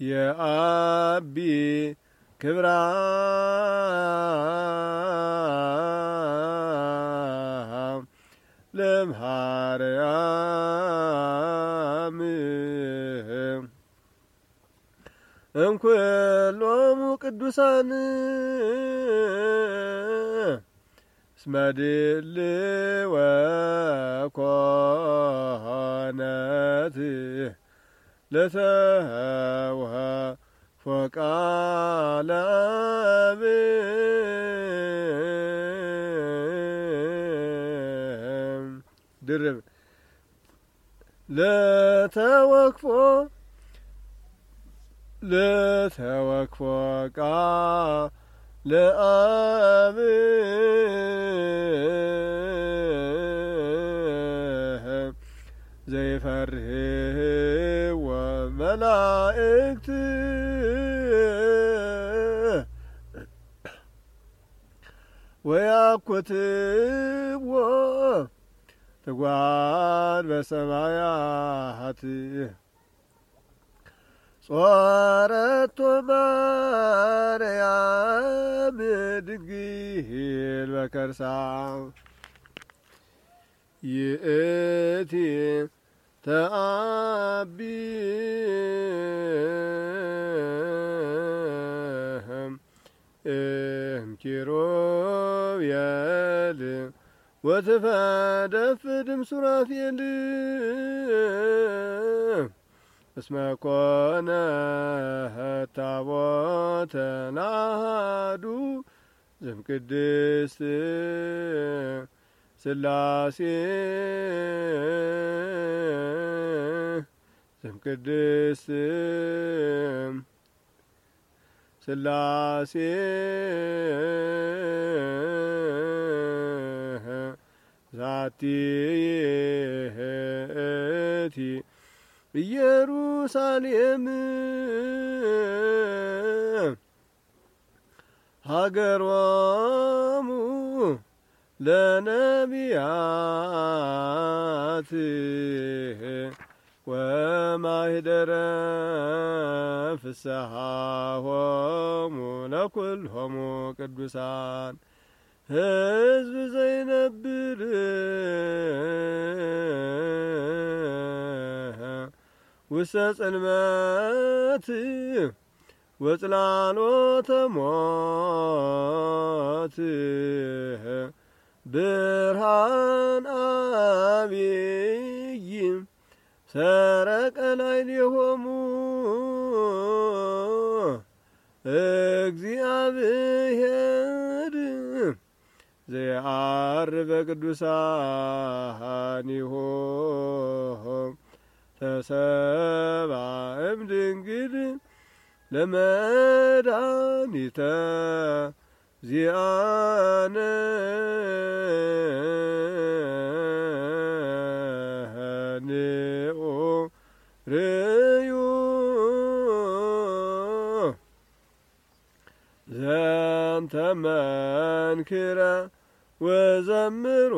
የአቢ ክብራ ለምሃርያም እምኩሎሙ ቅዱሳን እስመ ድልወ ኮነት ለተውሃፎ ቃለ አብ ድርብ ለተወክፎ ቃለ አብ ዘይፈርህዎ መላእክት ወያኩትዎ ትጓን በሰማያት ጾረቶ ማርያም ድንግል በከርሳ ይእቲ ተአቢ እምኪሩቤል ወትፈደፍድም ሱራፌል እስመ ኮነት ታቦተ ለአሐዱ ዘእምቅድስት ሥላሴ ዘእምቅድስት ሥላሴ ዛቲ ይእቲ ኢየሩሳሌም ሀገሮሙ ለነቢያት ወማኅደረ ፍስሓሆሙ ለኵሎሙ ቅዱሳን ሕዝብ ዘይነብር ውስተ ጽልመት ወጽላሎተ ሞት ብርሃን አብይ ሰረቀ ላዕሌሆሙ እግዚአብሔር ዘየዐርፍ በቅዱሳኒሁ ተሰብአ እምድንግል ለመድኃኒተ ዚአነ ንዑ ርእዩ ዘንተ መንክረ ወዘምሮ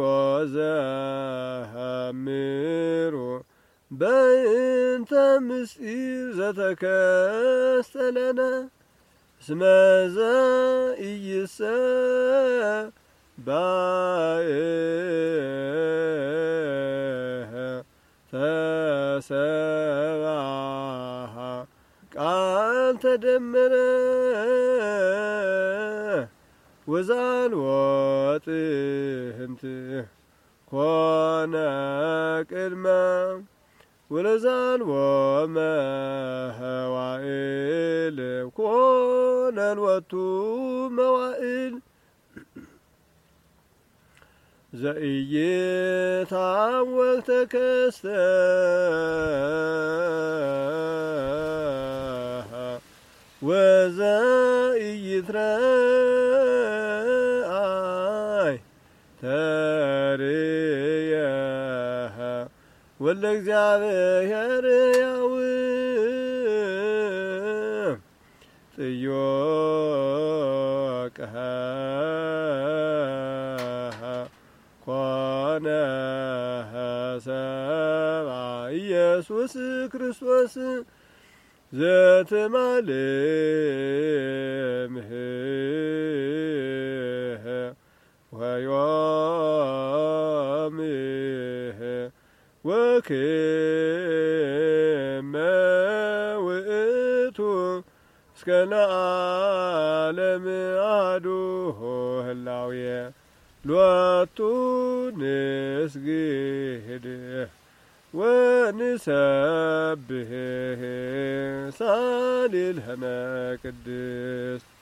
ዘምሮ በእንተ ምስጢር ዘተከስተለነ እስመ ዘኢይሰባእ ተሰብአ ቃል ተደመረ ወዛልዎ ጥንት ኮነ ቅድመ ወለዛልዎ መዋዕል ኮነ ሎቱ መዋዕል ዘኢይታወቅ ተከስተ ወዘኢይትረአይ ተርእየ ወልደ እግዚአብሔር ሕያው ጥዮቀ ኮነ ሰብአ ኢየሱስ ክርስቶስ ዘትማልምህ ወዮምህ ወክመ ውእቱ እስከ ለዓለም አሐዱ ህላዌ ሎቱ ንስግድ ወንሰብህ ሳሊልነ ቅድስት